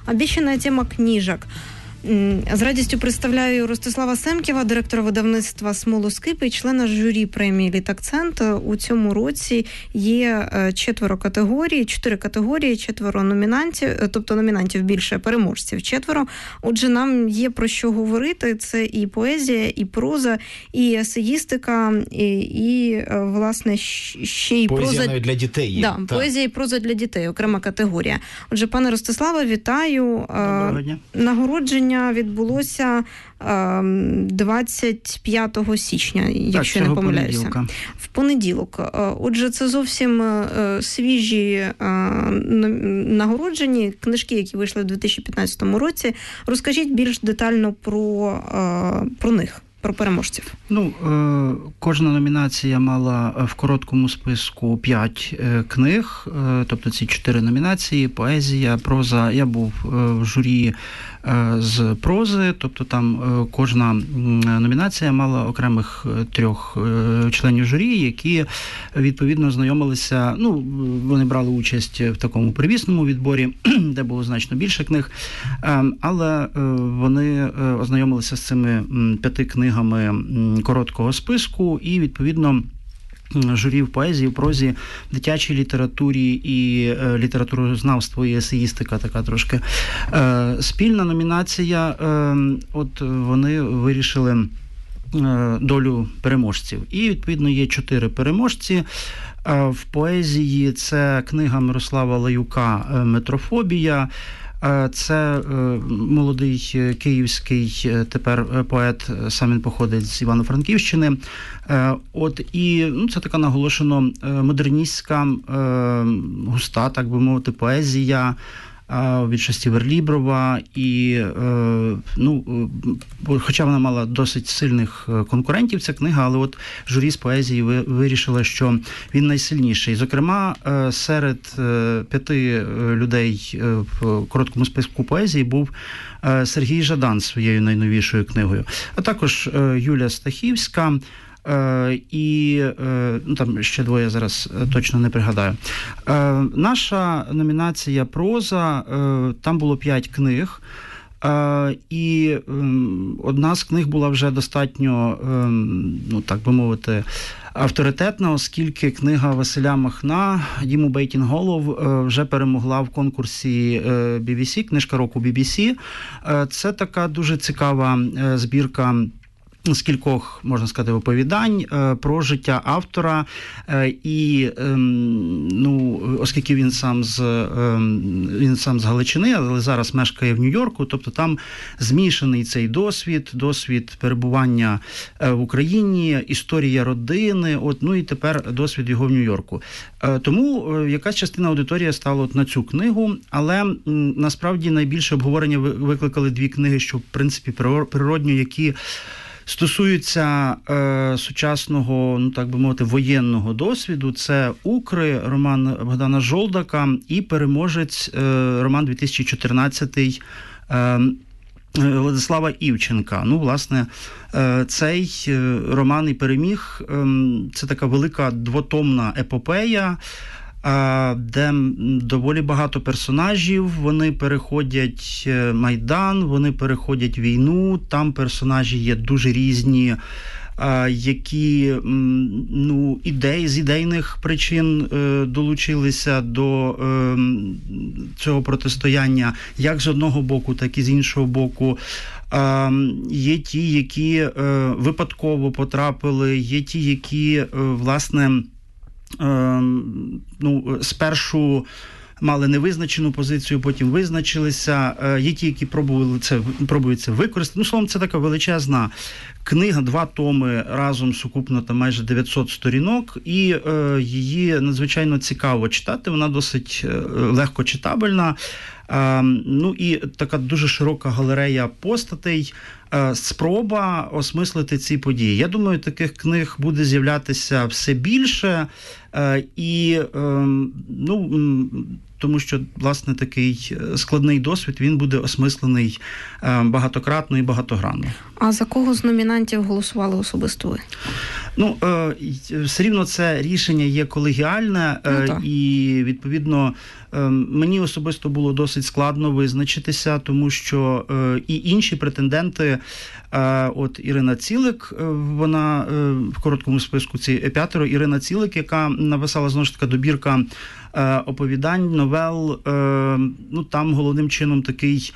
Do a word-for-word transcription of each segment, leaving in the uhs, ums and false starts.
Обещанная тема книжек. З радістю представляю Ростислава Семківа, директора видавництва «Смолоскип» і члена журі премії «Літакцент». У цьому році є четверо категорій, чотири категорії, четверо номінантів, тобто номінантів більше, переможців четверо. Отже, нам є про що говорити. Це і поезія, і проза, і есеїстика, і, і власне, ще й поезія проза... навіть для дітей є. Да, так. Поезія і проза для дітей, окрема категорія. Отже, пане Ростиславе, вітаю. Доброго дня. Нагородження відбулося двадцять п'ятого січня, якщо так, я не помиляюся. Понеділка. В понеділок. Отже, це зовсім свіжі нагороджені книжки, які вийшли в дві тисячі п'ятнадцятому році. Розкажіть більш детально про, про них. Про переможців. Ну, е, кожна номінація мала в короткому списку п'ять е, книг, е, тобто ці чотири номінації: поезія, проза. Я був е, в журі е, з прози, тобто там е, кожна номінація мала окремих трьох е, членів журі, які відповідно знайомилися, ну, вони брали участь в такому первісному відборі, де було значно більше книг, е, але е, вони е, ознайомилися з цими п'яти книгами короткого списку, і, відповідно, журі в поезії, в прозі, дитячій літературі і е, літературознавство і есеїстика така трошки е, спільна номінація. Е, от вони вирішили е, долю переможців. І, відповідно, є чотири переможці. Е, в поезії це книга Мирослава Лаюка «Метрофобія». Це молодий київський тепер поет, сам він походить з Івано-Франківщини. От, і ну, це така наголошено модерністська, густа, так би мовити, поезія від Шасті Верліброва, і, ну, хоча вона мала досить сильних конкурентів, ця книга, але от журі з поезії вирішило, що він найсильніший. Зокрема, серед п'яти людей в короткому списку поезії був Сергій Жадан своєю найновішою книгою, а також Юлія Стахівська, Е, і е, ну, там ще двоє зараз точно не пригадаю. Е, наша номінація «Проза», е, там було п'ять книг, е, і е, одна з книг була вже достатньо, е, ну так би мовити, авторитетна, оскільки книга Василя Махна «Дім у Бейтінголов» вже перемогла в конкурсі бі бі сі, книжка року бі бі сі. Е, це така дуже цікава збірка з кількох, можна сказати, оповідань е, про життя автора, е, і, е, ну, оскільки він сам з е, він сам з Галичини, але зараз мешкає в Нью-Йорку, тобто там змішаний цей досвід, досвід перебування е, в Україні, історія родини, от, ну і тепер досвід його в Нью-Йорку. Е, тому е, якась частина аудиторії стала от на цю книгу, але м, насправді найбільше обговорення викликали дві книги, що, в принципі, природньо, які стосуються е, сучасного, ну так би мовити, воєнного досвіду. Це «Укри», роман Богдана Жолдака, і «Переможець», е, роман дві тисячі чотирнадцятий е, Владислава Івченка. Ну, власне, е, цей роман і переміг. Е, це така велика двотомна епопея, де доволі багато персонажів, вони переходять Майдан, вони переходять війну, там персонажі є дуже різні, які, ну, ідеї, з ідейних причин долучилися до цього протистояння, як з одного боку, так і з іншого боку. Є ті, які випадково потрапили, є ті, які, власне, ну, спершу мали невизначену позицію, потім визначилися. Є ті, які пробували це, пробують це використати. Ну, словом, це така величезна книга, два томи, разом сукупно там майже дев'ятсот сторінок, і е, її надзвичайно цікаво читати, вона досить легко читабельна. Е, ну і така дуже широка галерея постатей, е, спроба осмислити ці події. Я думаю, таких книг буде з'являтися все більше. І, ну, тому що, власне, такий складний досвід, він буде осмислений багатократно і багатогранно. А за кого з номінантів голосували особисто ви? Ну, все рівно це рішення є колегіальне, ну, і, відповідно, мені особисто було досить складно визначитися, тому що і інші претенденти, от Ірина Цілик, вона в короткому списку ці п'ятеро, Ірина Цілик, яка написала, знову ж таки, добірка оповідань, новел, ну, там головним чином такий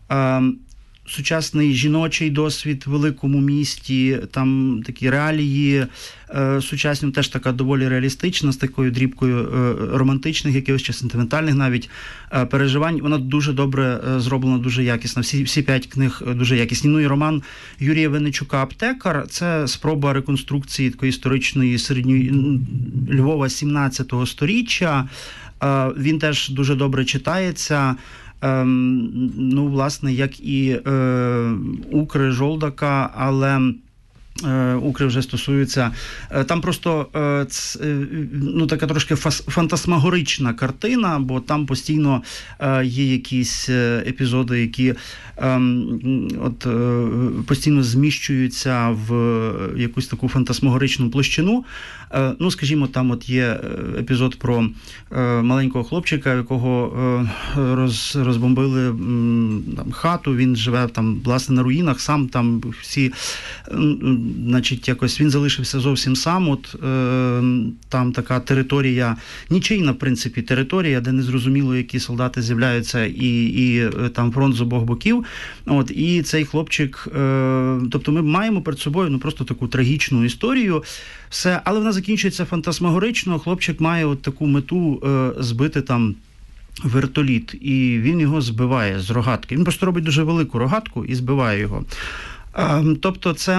сучасний жіночий досвід в великому місті, там такі реалії е, сучасні, теж така доволі реалістична, з такою дрібкою е, романтичних, якихось чи сентиментальних навіть е, переживань. Вона дуже добре е, зроблена, дуже якісна. Всі, всі п'ять книг дуже якісні. Ну і роман Юрія Винничука «Аптекар» – це спроба реконструкції такої історичної середньої Львова сімнадцятого сторіччя. Е, він теж дуже добре читається. Ем, ну, власне, як і е, «Укри» Жолдака, але е, «Укри» вже стосуються. Е, там просто е, ц, е, ну, така трошки фас, фантасмагорична картина, бо там постійно е, є якісь епізоди, які е, от, е, постійно зміщуються в якусь таку фантасмагоричну площину. Е, ну, скажімо, там от є епізод про е, маленького хлопчика, якого е, роз, розбомбили м, там, хату, він живе там, власне, на руїнах, сам там всі, м, значить, якось він залишився зовсім сам, от е, там така територія, нічийна, в принципі, територія, де незрозуміло, які солдати з'являються, і, і там фронт з обох боків, от, і цей хлопчик, е, тобто ми маємо перед собою, ну, просто таку трагічну історію, все, але вона закінчується фантасмагорично, хлопчик має от таку мету е, збити там вертоліт, і він його збиває з рогатки. Він просто робить дуже велику рогатку і збиває його. Е, тобто це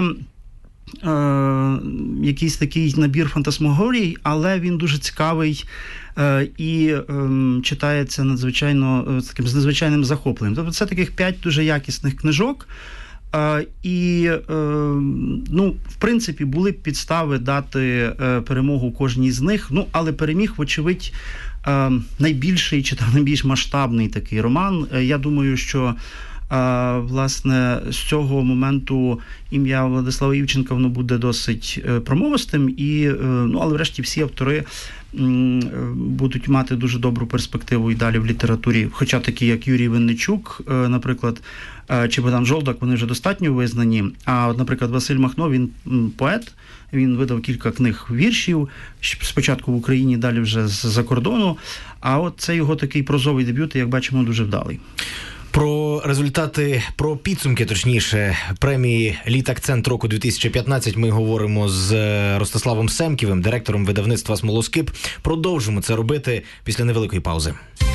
е, якийсь такий набір фантасмагорій, але він дуже цікавий е, і е, читається надзвичайно, з таким з надзвичайним захопленням. Тобто це таких п'ять дуже якісних книжок. Uh, і, uh, ну, в принципі, були б підстави дати uh, перемогу кожній з них, ну, але переміг, вочевидь, uh, найбільший чи там найбільш масштабний такий роман. Uh, я думаю, що, uh, власне, з цього моменту ім'я Владислава Івченка, воно буде досить uh, промовистим, і, uh, ну, але врешті всі автори um, будуть мати дуже добру перспективу і далі в літературі. Хоча такі, як Юрій Винничук, uh, наприклад, чи Богдан Жолдак, вони вже достатньо визнані. А от, наприклад, Василь Махно, він поет, він видав кілька книг віршів, спочатку в Україні, далі вже з-за кордону. А от це його такий прозовий дебют, як бачимо, дуже вдалий. Про результати, про підсумки, точніше, премії «Літакцент року дві тисячі п'ятнадцять» ми говоримо з Ростиславом Семківим, директором видавництва «Смолоскип». Продовжимо це робити після невеликої паузи.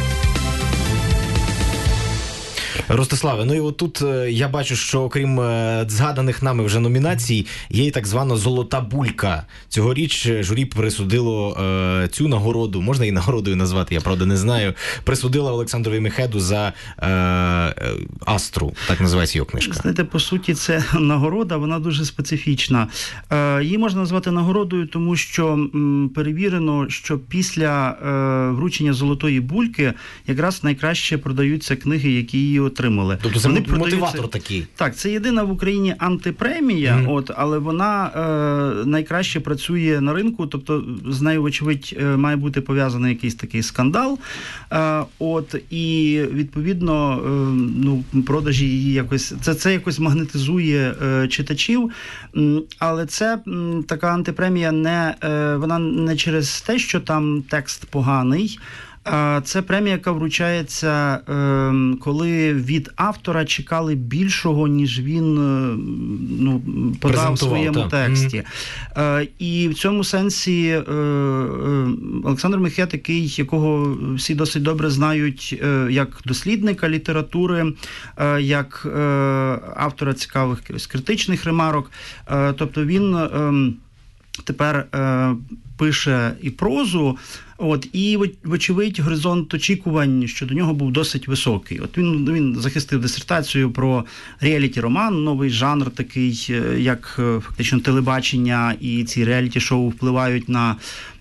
Ростиславе, ну і отут я бачу, що окрім згаданих нами вже номінацій, є і так звана «Золота булька». Цьогоріч журі присудило е, цю нагороду, можна її нагородою назвати, я правда не знаю, присудила Олександрові Мехеду за е, «Астру», так називається його книжка. Знаєте, по суті, це нагорода, вона дуже специфічна. Е, її можна назвати нагородою, тому що м, перевірено, що після е, вручення «Золотої бульки» якраз найкраще продаються книги, які її отримали. Тобто це Вони мотиватор такий. Так, це єдина в Україні антипремія, mm. от, але вона е, найкраще працює на ринку, тобто з нею, вочевидь, має бути пов'язаний якийсь такий скандал. Е, от, і, відповідно, е, ну, продажі її якось, це, це якось магнетизує е, читачів, але це м, така антипремія не, е, вона не через те, що там текст поганий. Це премія, яка вручається, коли від автора чекали більшого, ніж він, ну, подав в своєму та. тексті. Mm-hmm. І в цьому сенсі Олександр Мехед, який, якого всі досить добре знають як дослідника літератури, як автора цікавих критичних ремарок, тобто він тепер е, пише і прозу, от, і, вочевидь, горизонт очікувань щодо нього був досить високий. От він, він захистив дисертацію про реаліті-роман, новий жанр такий, як фактично телебачення і ці реаліті-шоу впливають на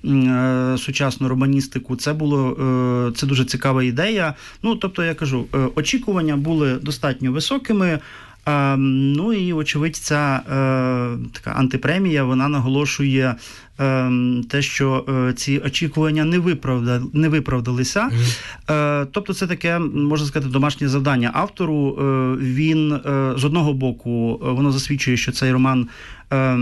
е, сучасну романістику. Це було, е, це дуже цікава ідея. Ну, тобто, я кажу, е, очікування були достатньо високими. Е, ну і, очевидь, ця е, така антипремія, вона наголошує е, те, що е, ці очікування не, виправда, не виправдалися. Mm-hmm. Е, тобто це таке, можна сказати, домашнє завдання автору. Е, він, е, з одного боку, воно засвідчує, що цей роман е,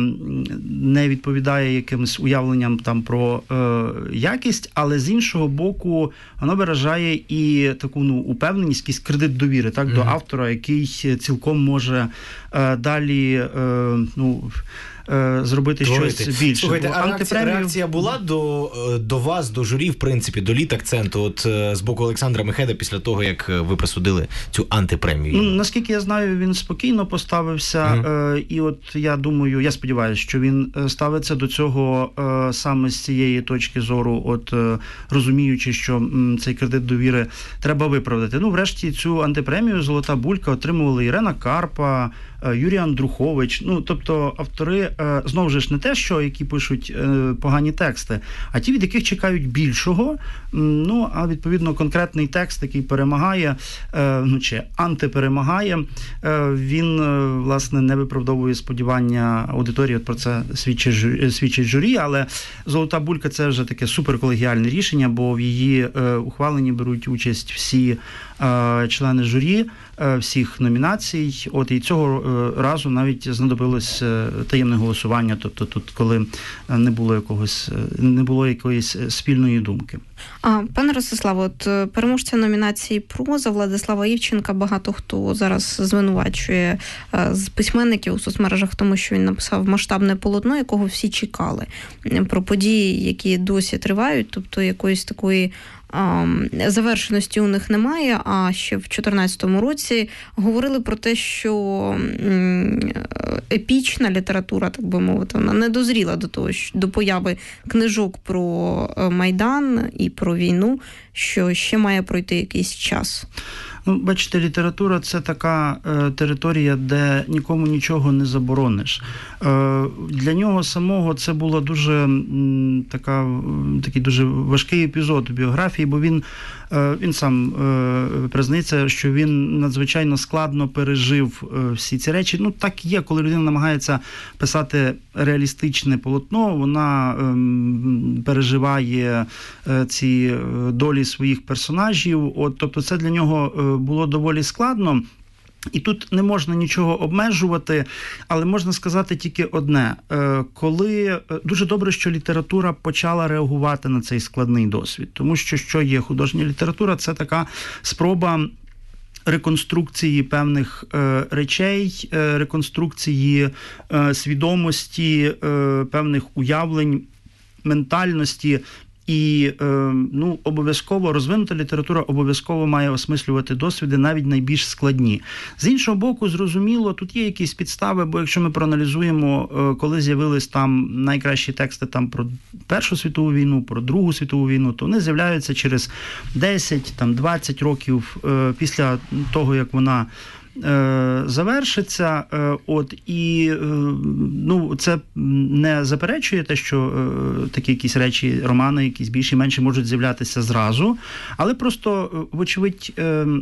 не відповідає якимось уявленням там про е, якість, але з іншого боку, воно виражає і таку, ну, упевненість, якийсь кредит довіри, так, mm-hmm. до автора, який цілком може е, далі, е, ну, зробити Творити. щось більше. Слухайте, а антипремію... реакція була до, до вас, до журі, в принципі, до літакценту, от з боку Олександра Мехеда після того, як ви присудили цю антипремію? Ну, наскільки я знаю, він спокійно поставився, mm-hmm. і от я думаю, я сподіваюся, що він ставиться до цього саме з цієї точки зору, от розуміючи, що цей кредит довіри треба виправдати. Ну, врешті, цю антипремію «Золота булька» отримували Ірена Карпа, Юрій Андрухович, ну, тобто автори, знову ж не те, що які пишуть погані тексти, а ті, від яких чекають більшого, ну, а відповідно конкретний текст, який перемагає, ну, чи антиперемагає, він, власне, не виправдовує сподівання аудиторії, от про це свідчить, свідчить журі, але «Золота булька» – це вже таке суперколегіальне рішення, бо в її ухваленні беруть участь всі члени журі, всіх номінацій, от, і цього разу навіть знадобилось таємне голосування, тобто тут, коли не було якогось, не було якоїсь спільної думки. А, пане Ростиславе, от переможця номінації «Проза» Владислава Івченка багато хто зараз звинувачує з письменників у соцмережах в тому, що він написав масштабне полотно, якого всі чекали, про події, які досі тривають, тобто якоїсь такої завершеності у них немає, а ще в чотирнадцятому році говорили про те, що епічна література, так би мовити, вона не дозріла до того, до появи книжок про Майдан і про війну, що ще має пройти якийсь час. Ну, бачите, література – це така е, територія, де нікому нічого не заборониш. Е, для нього самого це було дуже м, така, такий дуже важкий епізод у біографії, бо він, е, він сам е, признається, що він надзвичайно складно пережив е, всі ці речі. Ну, так є, коли людина намагається писати реалістичне полотно, вона е, переживає е, ці долі своїх персонажів. От, тобто це для нього е, було доволі складно. І тут не можна нічого обмежувати, але можна сказати тільки одне. Коли дуже добре, що література почала реагувати на цей складний досвід, тому що що є художня література, це така спроба реконструкції певних е, речей, е, реконструкції е, свідомості, е, певних уявлень, ментальності. І, ну, обов'язково розвинута література обов'язково має осмислювати досвіди, навіть найбільш складні. З іншого боку, зрозуміло, тут є якісь підстави, бо якщо ми проаналізуємо, коли з'явились там найкращі тексти там про Першу світову війну, про Другу світову війну, то вони з'являються через десять, там, двадцять років після того, як вона завершиться, от, і, ну, це не заперечує те, що такі якісь речі, романи, якісь більші, менші можуть з'являтися зразу, але просто, вочевидь,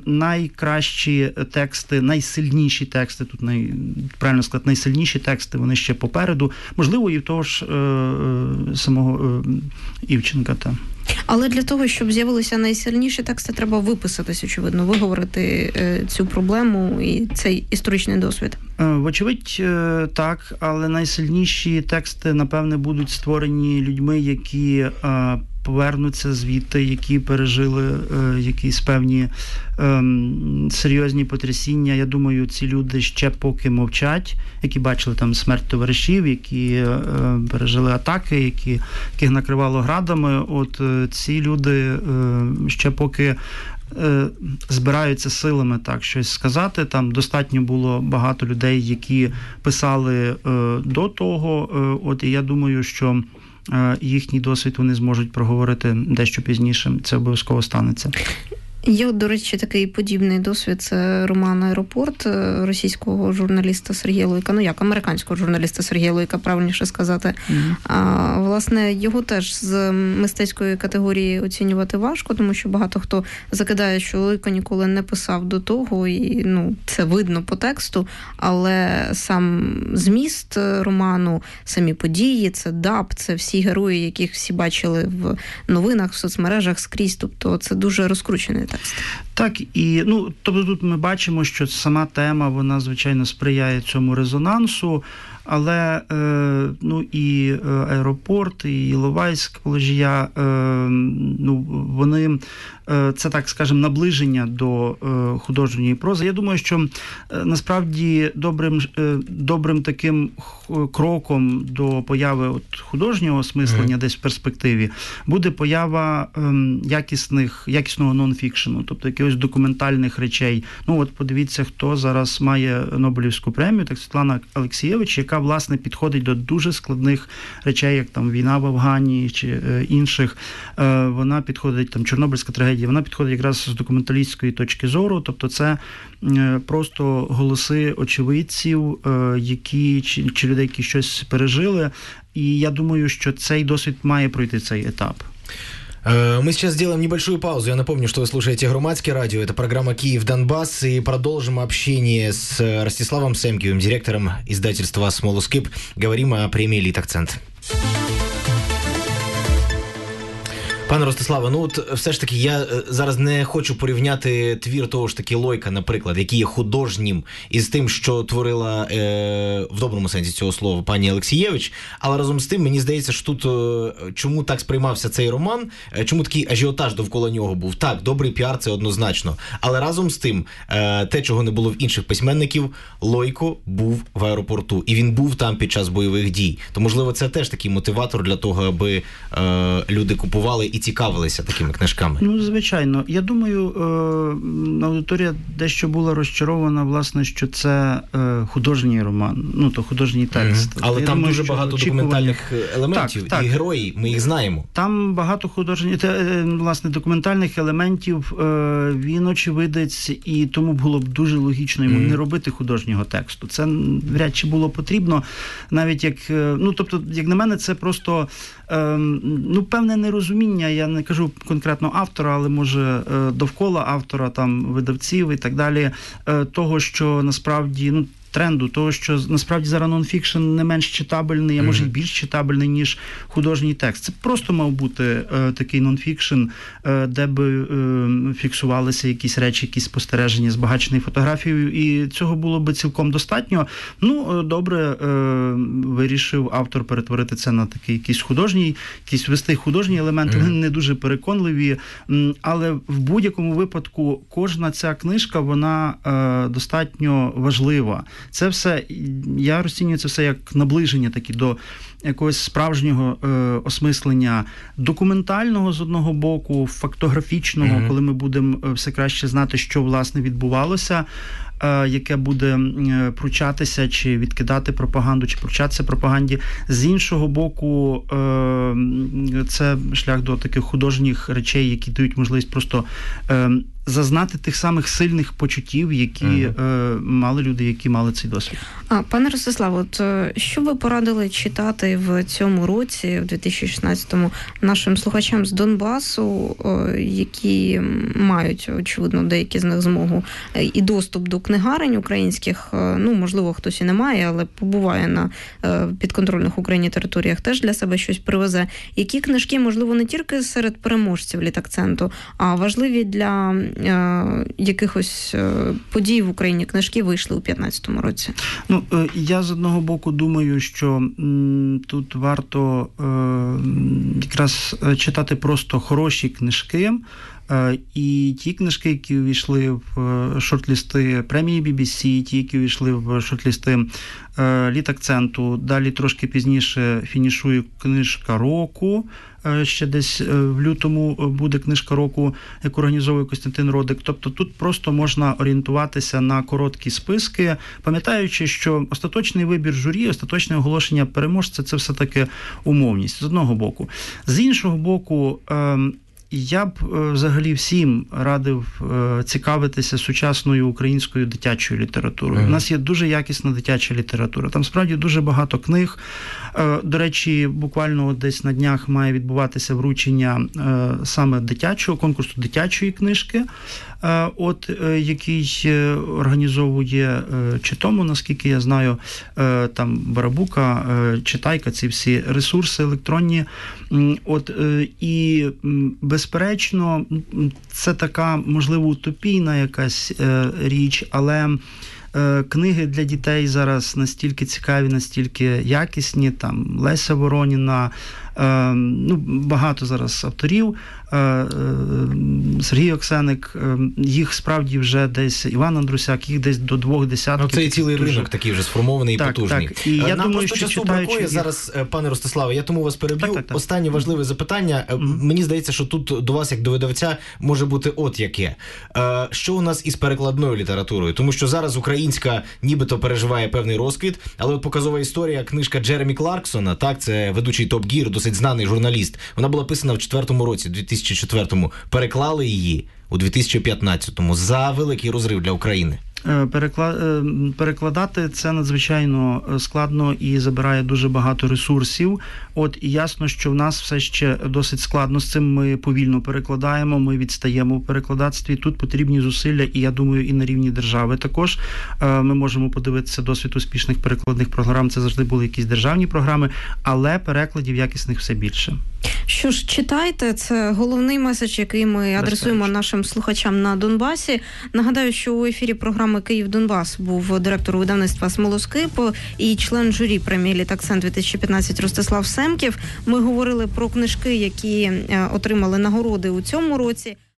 найкращі тексти, найсильніші тексти, тут най, правильно сказати, найсильніші тексти, вони ще попереду, можливо, і в того ж самого Івченка, та. Але для того, щоб з'явилися найсильніші тексти, треба виписатись, очевидно, виговорити е, цю проблему і цей історичний досвід. Вочевидь, так, але найсильніші тексти, напевне, будуть створені людьми, які е, повернуться звідти, які пережили е, якісь певні е, серйозні потрясіння. Я думаю, ці люди ще поки мовчать, які бачили там смерть товаришів, які е, пережили атаки, які, яких накривало градами. От е, ці люди е, ще поки збираються силами так щось сказати. Там достатньо було багато людей, які писали до того. От і я думаю, що їхній досвід вони зможуть проговорити дещо пізніше. Це обов'язково станеться. Є, до речі, такий подібний досвід. Це роман «Аеропорт» російського журналіста Сергія Лойка, ну як, американського журналіста Сергія Лойка, правильніше сказати. Mm-hmm. А, власне, його теж з мистецької категорії оцінювати важко, тому що багато хто закидає, що Лойко ніколи не писав до того, і ну, це видно по тексту, але сам зміст роману, самі події, це даб, це всі герої, яких всі бачили в новинах, в соцмережах скрізь, тобто це дуже розкручений текст. Так, і, ну, тобто тут ми бачимо, що сама тема, вона, звичайно, сприяє цьому резонансу, але, е, ну, і «Аеропорт», і «Іловайськ», Положія, е, ну, вони, е, це, так скажемо, наближення до е, художньої прози. Я думаю, що, е, насправді, добрим, е, добрим таким кроком до появи от художнього осмислення mm-hmm. десь в перспективі буде поява е, якісних, якісного нон-фікшену, тобто якихось документальних речей. Ну, от подивіться, хто зараз має Нобелівську премію, так Світлана Алексієвич, яка, власне, підходить до дуже складних речей, як там війна в Афгані чи е, інших. Е, вона підходить, там, Чорнобильська трагедія, вона підходить якраз з документалістської точки зору, тобто це е, просто голоси очевидців, е, які, чи, чи людей, які щось пережили. І я думаю, що цей досвід має пройти цей етап. Мы сейчас сделаем небольшую паузу. Я напомню, что вы слушаете Громадское радио. Это программа «Киев-Донбасс». И продолжим общение с Ростиславом Семкивым, директором издательства «Смолоскип». Говорим о премии «Литакцент». Пане Ростиславе, ну от все ж таки я зараз не хочу порівняти твір того ж таки Лойка, наприклад, який є художнім, із тим, що творила е, в доброму сенсі цього слова пані Алексієвич, але разом з тим мені здається, що тут е, чому так сприймався цей роман, е, чому такий ажіотаж довкола нього був. Так, добрий піар – це однозначно, але разом з тим, е, те, чого не було в інших письменників, Лойко був в аеропорту, і він був там під час бойових дій. То, можливо, це теж такий мотиватор для того, аби е, люди купували і цікавилися такими книжками. Ну, звичайно. Я думаю, аудиторія дещо була розчарована, власне, що це художній роман, ну, то художній текст. Mm-hmm. Але я там думаю, дуже багато очікування... документальних елементів, так, так. І герої, ми їх знаємо. Там багато художніх, власне, документальних елементів, він очевидець, і тому було б дуже логічно йому mm-hmm. не робити художнього тексту. Це вряд чи було потрібно, навіть як, ну, тобто, як на мене, це просто, ну, певне нерозуміння, я не кажу конкретно автора, але, може, довкола автора, там, видавців і так далі, того, що насправді, ну, тренду, того, що насправді зараз нон-фікшн не менш читабельний, а може й більш читабельний, ніж художній текст. Це просто мав бути е, такий нон-фікшн, е, де би е, фіксувалися якісь речі, якісь спостереження, збагачені фотографією, і цього було би цілком достатньо. Ну, добре, е, вирішив автор перетворити це на такий якийсь художній, якийсь ввести художні елементи, вони mm-hmm. не дуже переконливі, але в будь-якому випадку кожна ця книжка, вона е, достатньо важлива. Це все, я розцінюю це все як наближення такі до якогось справжнього е, осмислення документального з одного боку, фактографічного, mm-hmm. коли ми будемо все краще знати, що, власне, відбувалося, е, яке буде е, пручатися чи відкидати пропаганду, чи пручатися пропаганді. З іншого боку, е, це шлях до таких художніх речей, які дають можливість просто е, зазнати тих самих сильних почуттів, які mm-hmm. е, мали люди, які мали цей досвід. А, пане Ростислав, от що ви порадили читати в цьому році, в дві тисячі шістнадцятому, нашим слухачам з Донбасу, які мають, очевидно, деякі з них змогу і доступ до книгарень українських, ну, можливо, хтось і не має, але побуває на підконтрольних Україні територіях, теж для себе щось привезе. Які книжки, можливо, не тільки серед переможців Літакценту, а важливі для якихось подій в Україні книжки вийшли у п'ятнадцятому році? Ну, я з одного боку думаю, що м, тут варто е, якраз читати просто хороші книжки, І ті книжки, які увійшли в шорт-лісти премії бі бі сі, ті, які увійшли в шорт-лісти Літакценту, далі трошки пізніше фінішує книжка року, ще десь в лютому буде книжка року, яку організовує Костянтин Родик. Тобто тут просто можна орієнтуватися на короткі списки, пам'ятаючи, що остаточний вибір журі, остаточне оголошення переможця – це все-таки умовність, з одного боку. З іншого боку, я б взагалі всім радив цікавитися сучасною українською дитячою літературою. Mm. У нас є дуже якісна дитяча література. Там справді дуже багато книг. До речі, буквально десь на днях має відбуватися вручення саме дитячого, конкурсу дитячої книжки, от який організовує чи тому, наскільки я знаю, там Барабука, Читайка, ці всі ресурси електронні. От, і безперечно, це така, можливо, утопійна якась річ, але книги для дітей зараз настільки цікаві, настільки якісні, там Леся Вороніна, ну, багато зараз авторів, Сергій Оксеник, їх справді вже десь, Іван Андрусяк, їх десь до двох десятків. Ну, це і цілий дуже... ринок такий вже сформований і так, потужний. Так. І я Нам думаю, просто що часу читаючи... бракує зараз, пане Ростиславе, я тому вас переб'ю. Так, так, так. Останнє важливе запитання. Mm-hmm. Мені здається, що тут до вас, як до видавця, може бути от яке. Що у нас із перекладною літературою? Тому що зараз українська нібито переживає певний розквіт, але от показова історія, книжка Джеремі Кларксона, так, це ведучий Top Gear, досить знаний журналіст. Вона була писана в четвертому році, дві тисячі четвертому. Переклали її у дві тисячі п'ятнадцятому за великий розрив для України. Перекладати це надзвичайно складно і забирає дуже багато ресурсів. От і ясно, що в нас все ще досить складно з цим. Ми повільно перекладаємо, ми відстаємо в перекладацтві. Тут потрібні зусилля, і я думаю, і на рівні держави також. Ми можемо подивитися досвід успішних перекладних програм. Це завжди були якісь державні програми, але перекладів якісних все більше. Що ж, читайте, це головний меседж, який ми адресуємо нашим слухачам на Донбасі. Нагадаю, що у ефірі програми «Київ-Донбас» був директор видавництва «Смолоскип» і член журі премії «Літакцент» дві тисячі п'ятнадцять Ростислав Семків. Ми говорили про книжки, які отримали нагороди у цьому році.